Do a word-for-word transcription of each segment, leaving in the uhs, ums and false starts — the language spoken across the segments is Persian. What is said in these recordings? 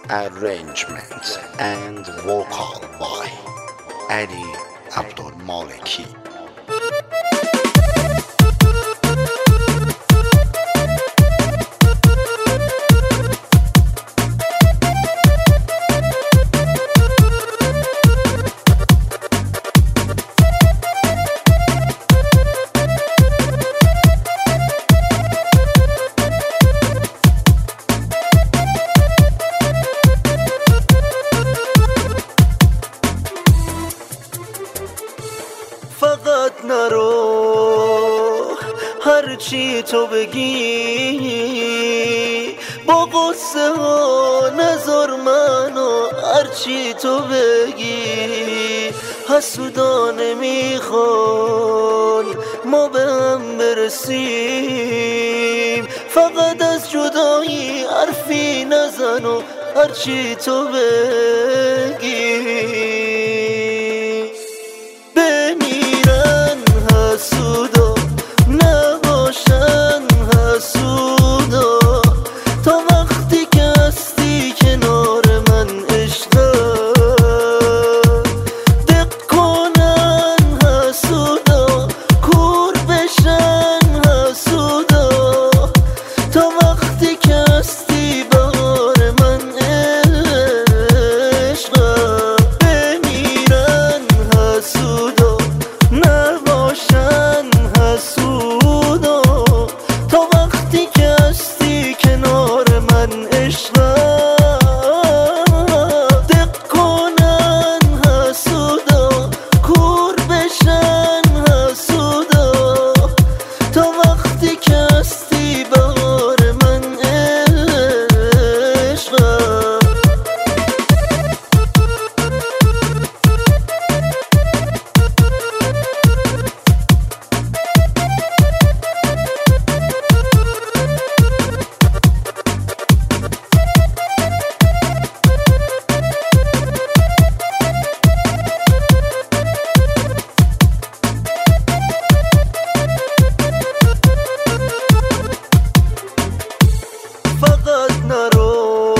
Arrangement and vocal by Ali Abdul Maliki. فقط نرو هرچی تو بگی، با قصه ها نذار منو هرچی تو بگی. حسودا نمیخوان ما به هم برسیم، فقط از جدایی حرفی نزن و هرچی تو بگی. حسودا نباشن حسودا، تا وقتی که هستی کنار من عشقه دق کنن حسودا، کور بشن حسودا، تا وقتی که هستی بار من عشقه بمیرن حسودا نباشن حسودا، تا وقتی که هستی کنار من عشقه دق کنن حسودا، کور بشن حسودا، تا وقتی که هستی بار من عشقه. فقط نرو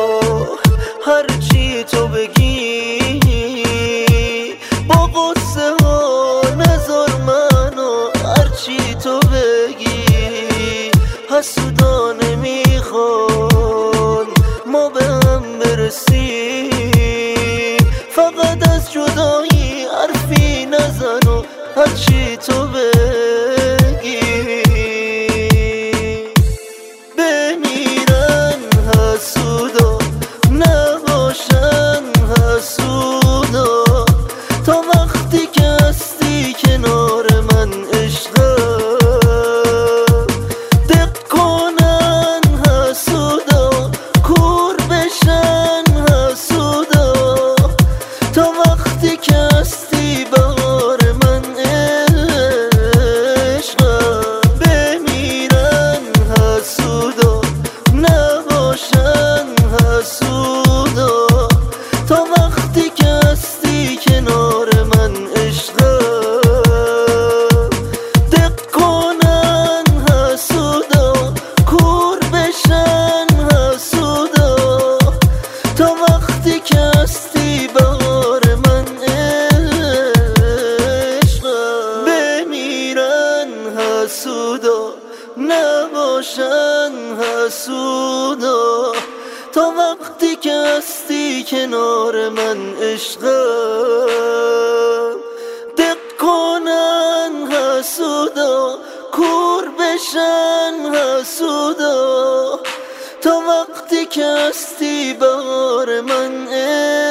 هرچی تو بگی، با قصه ها نذار منو هرچی تو بگی. حسودا نمیخوان ما به هم برسیم، فقط از جدایی حرفی نزن و هرچی تو بگی. حسودا نباشن حسودا، تا وقتی که هستی کنار من عشقه دق کنن حسودا، کور بشن حسودا، تا وقتی که هستی بار من عشقه بمیرن حسودا نباشن حسودا، تا وقتی که هستی کنار من عشقه دق کنن حسودا، کور بشن حسودا، تا وقتی که هستی بار من عشقه بمیرن حسودا نباشن حسودا، تا وقتی که هستی کنار من عشقه دق کنن حسودا، کور بشن حسودا، تا وقتی که هستی بار من عشقه.